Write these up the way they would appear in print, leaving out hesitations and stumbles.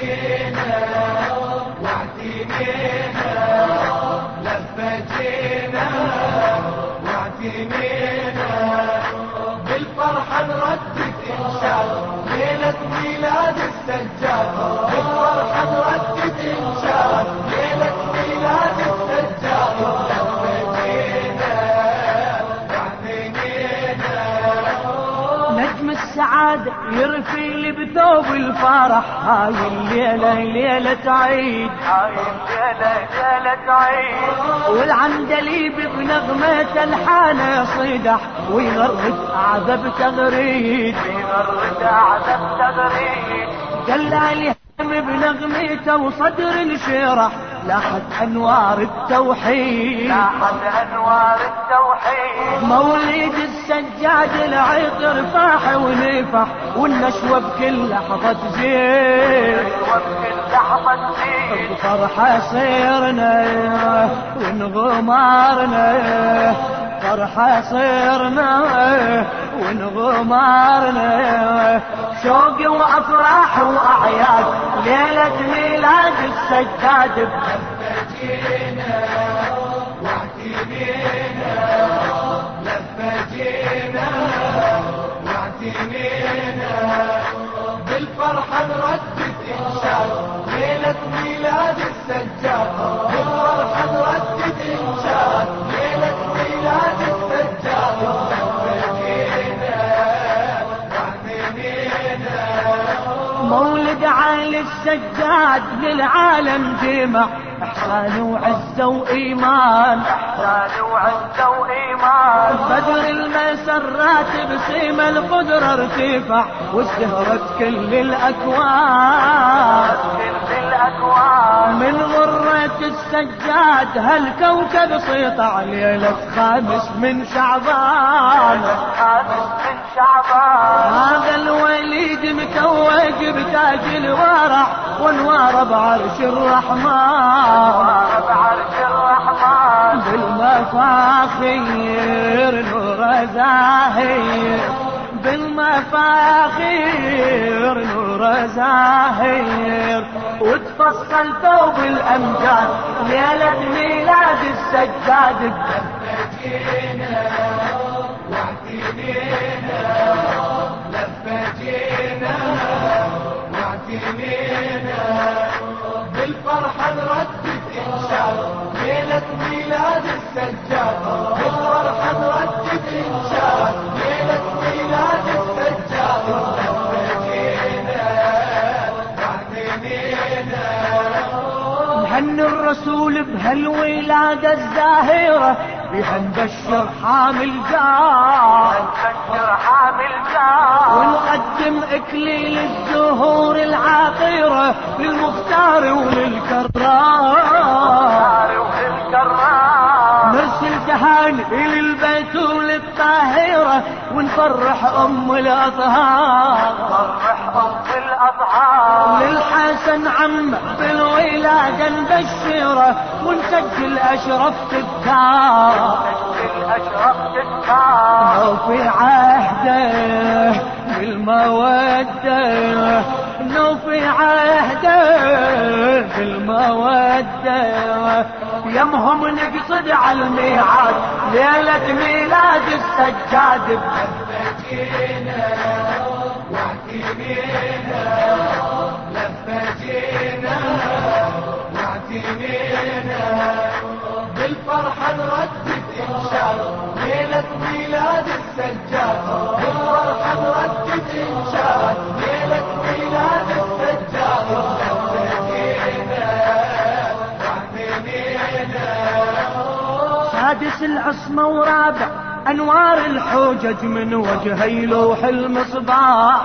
جينا واعتنينا لما جينا واعتنينا بالفرحة نردد إنشاد ليلة ميلاد السجاد بالفرحة نردد إنشاد ليلة ميلاد السجاد لما جينا واعتنينا نجم السعادة يرفي بثوب الفرح هاي الليلة ليلة عيد هاي الليلة ليلة عيد والعندليب بنغمة الحانة يصيدح ويغرد أعذب تغريد دلالي هم بنغمته وصدر انشرح لاحت أنوار التوحيد مولد السجاد العطر فاح ونفح والنشوة بكل لحظة تزيد بفرحة صيرنا ونغمارنا فرحة صيرنا ونغمارنا شوق وأفراح وأعياد ليلة ميلاد السجاد جينا واعتنينا لما جينا واعتنينا بالفرحة نردد إنشاد ليلة ميلاد السجاد بالفرحة نردد إنشاد ليلة ميلاد السجاد لما جينا واعتنينا مولد عالي السجاد للعالم جمع إحسان وعزة وإيمان بدر المسرات بسيم القدرة ارتفع وازدهرت كل الأكوان من غرة السجاد هالكوكب سيطع ليلة خامس من شعبان هذا الوليد متوج بتاج الورع وانوار بعرش الرحمن بالمفاخير نور زاهر بالمفاخير نور زاهر وتفصل ثوب الأمجاد ليلة ميلاد السجاد جينا واعتنينا لما جينا واعتنينا بالفرحة نردد إنشاد ليلة ميلاد السجاد بالفرحة نردد إنشاد ليلة ميلاد السجاد لما جينا واعتنينا نهني الرسول بهالولادة الزاهرة بها نبشر حامل جاه ونقدم اكليل الزهور العاطرة للمختار وللكرار نرسل تهاني للبتول الطاهرة ونفرح ام الاطهار للحسن عمه بالولادة نبشره ونسجل اشرف تذكار وفي عهده بالمودة نوفي عهده بالمودة يمهم نقصد على الميعاد ليلة ميلاد السجاد جينا واعتنينا لما جينا واعتنينا بالفرحة نردد إنشاد ليلة ميلاد السجاد بالفرحة نردد إنشاد ليلة ميلاد السجاد لما جينا واعتنينا سادس العصمة ورابع أنوار الحجج من وجهي لوح المصباح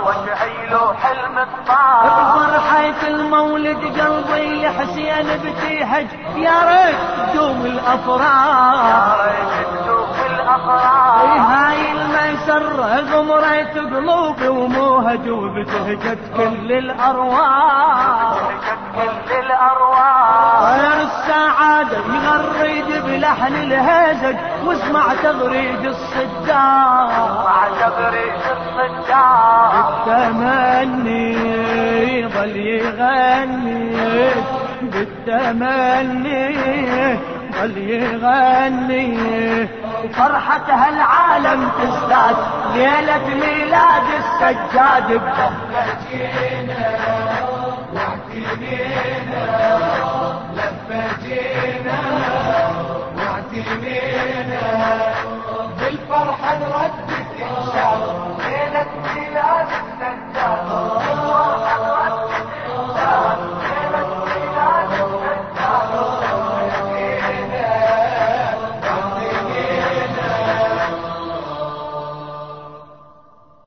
بفرحة المولد قلبي لحسين بتيهج يا ريت تدوم الأفراح هاي المسرة غمرت قلوبي وموهج وبتهجت كل الأرواح غير السعادة يغرد بلحن الهزج واسمع تغريد الصداع التمني ظل يغني بالتمني ظل يغني وفرحة هالعالم تزداد ليلة ميلاد السجاد لفجينا واعتنينا لفجينا واعتنينا بالفرحة نردد إن شاء الله ليلة ميلاد